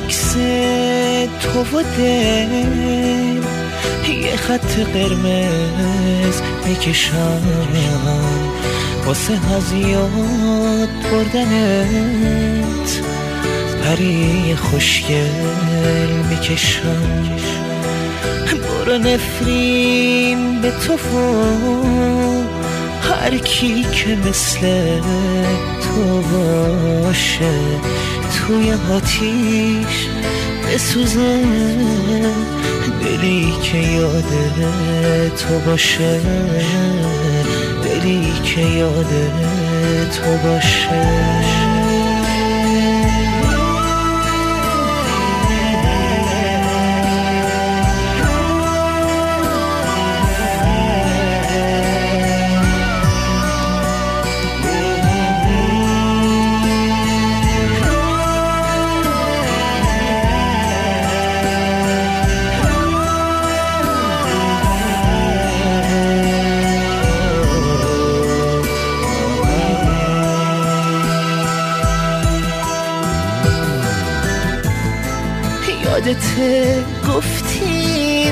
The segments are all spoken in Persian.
عکس تو و دل یه خط قرمز میکشم واسه از یاد بردنت پری خوشگل میکشم برو نفرین به تو هر کی که مثل تو باشه توی آتیش بسوزه دلی که یاد تو باشه دلی که یاد تو باشه یادت گفتی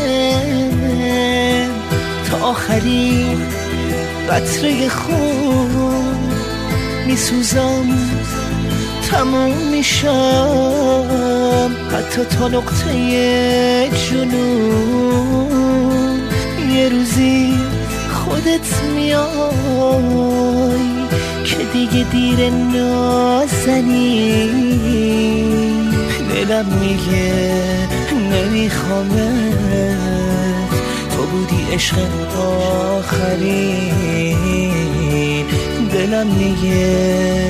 بهم تا آخرین قطره خون میسوزم تموم میشم حتی تا نقطه جنون یه روزی خودت میای که دیگه دیر نازنی دلم میگه نمیخوامت تو بودی عشق آخری دلم میگه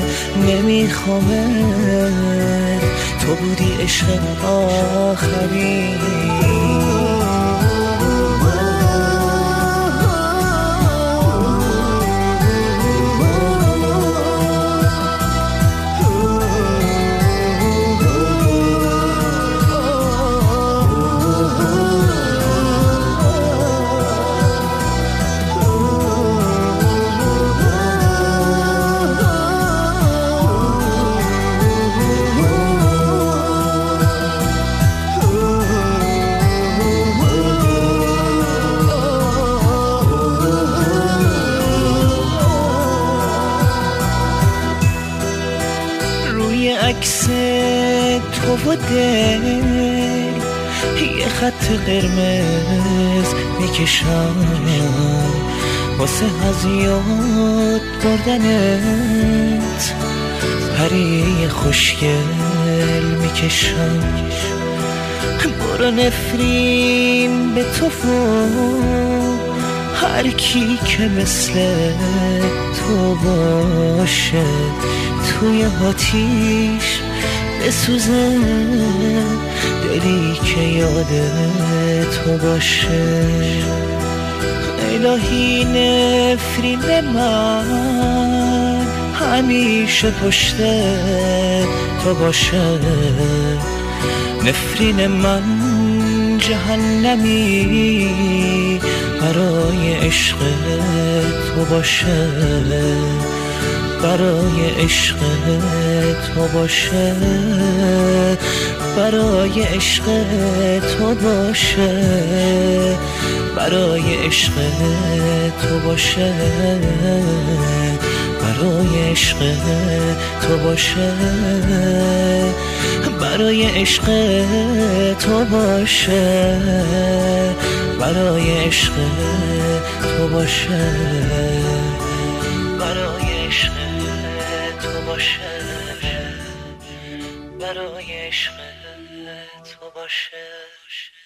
نمیخوامت تو بودی عشق آخری عکس تو و دل یه خط قرمز میکشم واسه از یاد بردنت پری خوشگل میکشم برو نفرین به تو هر کی که مثل تو باشه توی آتیش بسوزه دلی که یاد تو باشه الهی نفرین من همیشه پشت تو باشه نفرین من جهنمی برای عشق تو باشه برای عشق تو باشه برای عشق تو باشه برای عشق تو باشه برای عشق تو باشه برای عشق تو باشه برای عشق تو باشه برای عشق تو باشه برای عشق تو باشه